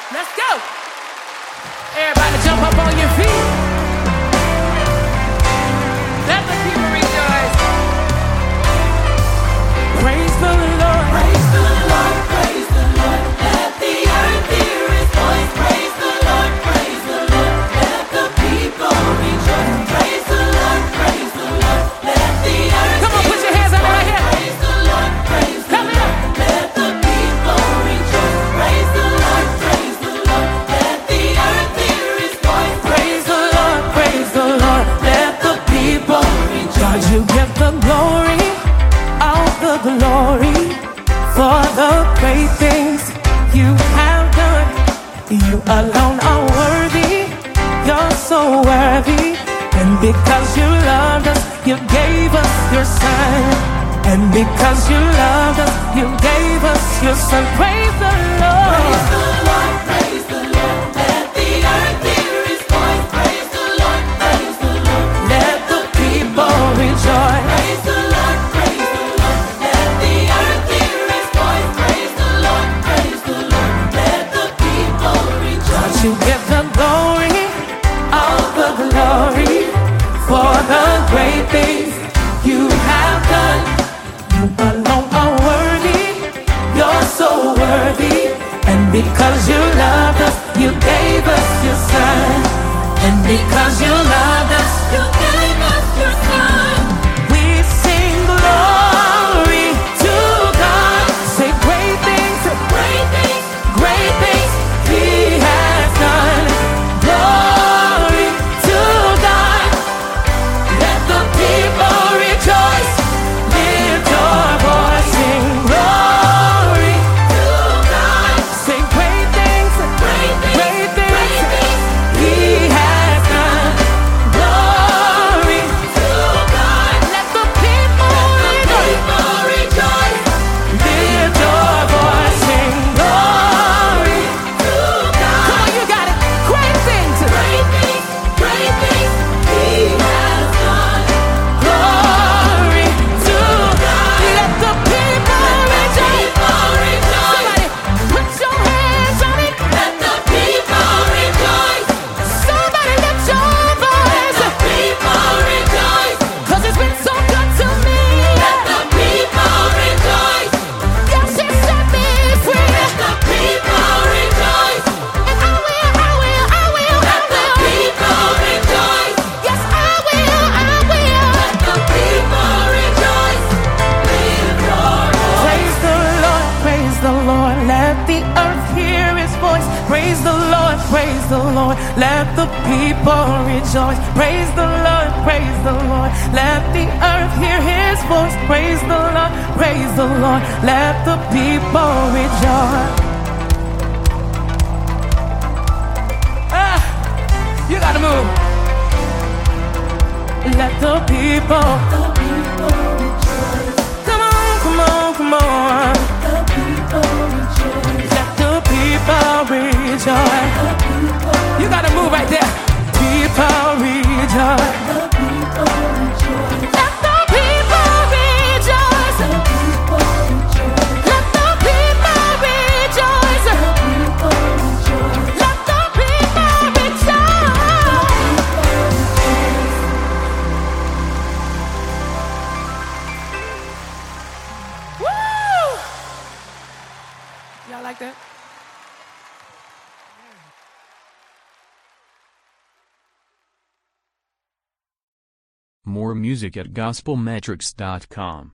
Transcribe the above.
Let's go. Everybody jump up on your feet. Let the people rejoice. Praise the Lord. Praise the Lord. Praise the Lord. Let the earth hear His voice. Praise the Lord. Praise the Lord. Let the people rejoice. Praise the Lord. Praise the Lord. Let the earth Come on, put your hands up right here. Praise the Lord. Praise the Come Lord. here. Let the people rejoice. Praise the Lord. Praise the Lord. Let the earth hear His voice. Praise the Lord. Praise the Lord. Let the people rejoice. God, you get the glory, all the glory, for the great things you have done. You alone are worthy. You're so worthy. And because you loved us, you gave us your son. And because you loved us, you gave us your son. Praise the Lord. Praise the Lord. Praise the Lord. Let the earth hear His voice. Praise the Lord. Praise the Lord. Let the people rejoice. Praise the Lord. Praise the Lord. Let the earth hear His voice. Praise the Lord. Praise the Lord. Let the people rejoice. You get the glory, all the glory, for the great things you have done. You alone are worthy. You're so worthy. And because you loved us, you gave us your son. And because you loved us, You gave us your Son. we sing glory to God. Say great things, Great things. great things He has done. Glory to God. Let the people rejoice. Lift your voice, sing glory To God. Say great things, Great things. great things Great things. He has done. Glory To God. let the people rejoice. People rejoice. Lift your voice, sing glory. To God. Come on, you got it. Great things. Great things. Great things. He has done. Glory to God. Let the people rejoice. People rejoice. Somebody put your hands on it. Let the people rejoice. Somebody lift your voice. People rejoice. 'Cause it's been so good to me. Let the people rejoice. Yes, it set me free. Let the people rejoice. And I will, I will, I will, I Let the will. people rejoice. Yes, I will, I will. Let the people rejoice. Lift your voice. Praise the Lord, praise the Lord. Let the earth hear His voice. Praise the Lord, praise the Lord. Let the people rejoice. Praise the Lord, praise the Lord. Let the earth hear His voice. Praise the Lord, praise the Lord. Let the people rejoice. Ah, you gotta move. Let the people. The people rejoice. Come on, come on, come on. The people rejoice. Let the people rejoice. The people. You gotta move right there. People rejoice. The people rejoice. Let the people rejoice. The people rejoice. Let the people rejoice. The people rejoice. Let the people rejoice. Woo! Y'all like that? More music at gospelmetrics.com.